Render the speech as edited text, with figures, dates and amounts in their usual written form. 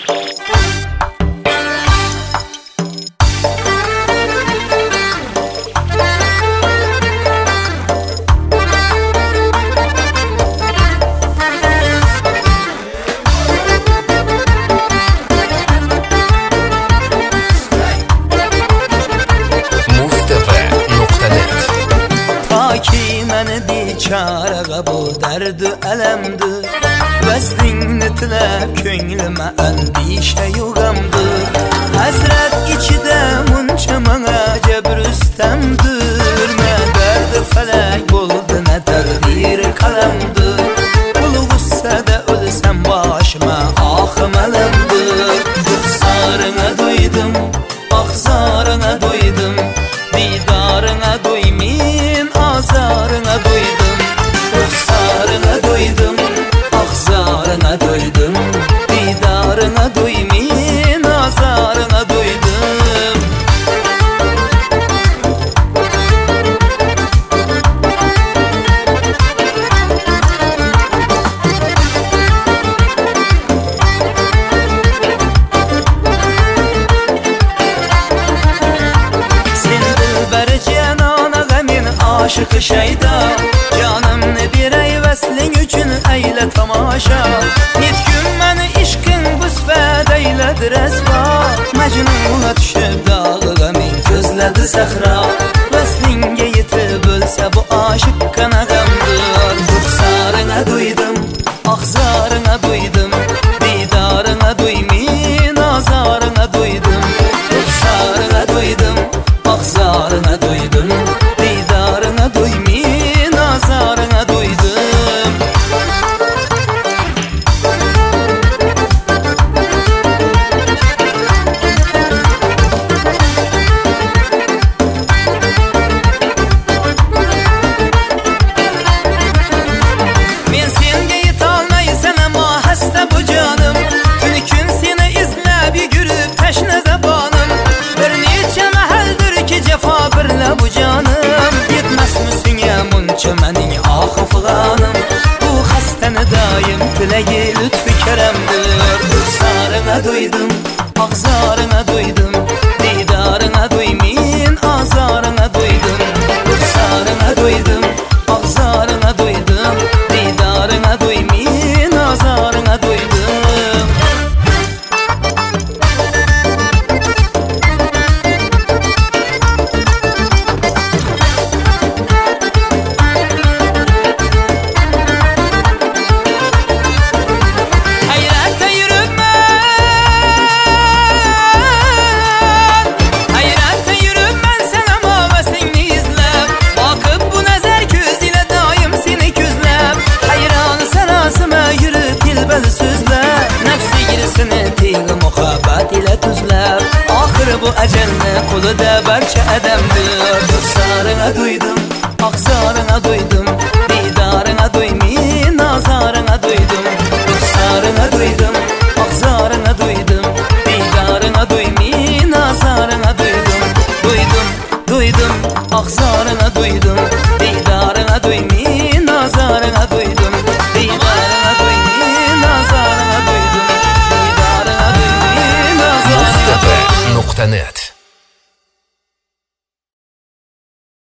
Bichara bu derdi elemdi, Veslingni tilab ko'nglima andisha yo'g'amdi. Hasrat ichida muncha menga jabrustamdir. Men derdi falak bo'ldi, na taqdir qalamdir. Ul g'ussada o'lsam boshima oxim alamdir. Ruxsaringga do'ydim, oqsoringga do'ydim, didoringga do'ymin, ozoringga do'ydim. Ruxsaringga do'ydim, oqsoringga do'ydim, didoringga do'ymin, ozoringga do'ydim. Sen dilber canonaga men oshiq shaydo, jonimni beray vasling uchun ayla tomosha. Netgun meni ishqing busfat ayladi rasvo, Majnunga tushib dog'iga men ko'zladi sahro. Vaslingga yetib bo'lsa bu oshiq qanaqamdir. Ruxsaringga do'ydim, oqsoringga do'ydim, didoringga do'ymin, ozoringga do'ydim. Ruxsaringga do'ydim, oqsoringga do'ydim, didoringga do'ymin, ozoringga do'ydim. Men senga yetolmaysan ammo hasta bu jonim, tuni kun seni izlab yugurib tashna zabonim. Bir necha mahaldir ki jafo birla bu jonim, yetmasmi senga muncha mening oxi figonim. Bu xastani doim tilagi lutfi karamdir. Ruxsaringga do'ydim, oqsoringga do'ydim, didoringga do'ymin, ozoringga do'ydim. Ruxsaringga do'ydim, oqsoringga do'ydim, didoringga do'ymin, ozoringga do'ydim. Hayratda yuribman sen ammo vaslingni izlab, boqib bu nazar ko'z ila doim seni ko'zlab. Hayron sarosima yurib dilbal so'zlab, nafsi girsini tegi muhabbat ila tuzlab. Oxiri bu ajalni qo'lida barcha adamdir. Ruxsaringga do'ydim, oqsoringga do'ydim, didoringga do'ymin, ozoringga do'ydim. Ruxsaringga do'ydim, oqsoringga do'ydim, didoringga do'ymin, ozoringga do'ydim. Do'ydim, oqsoringga do'ydim, didoringga do'ymin.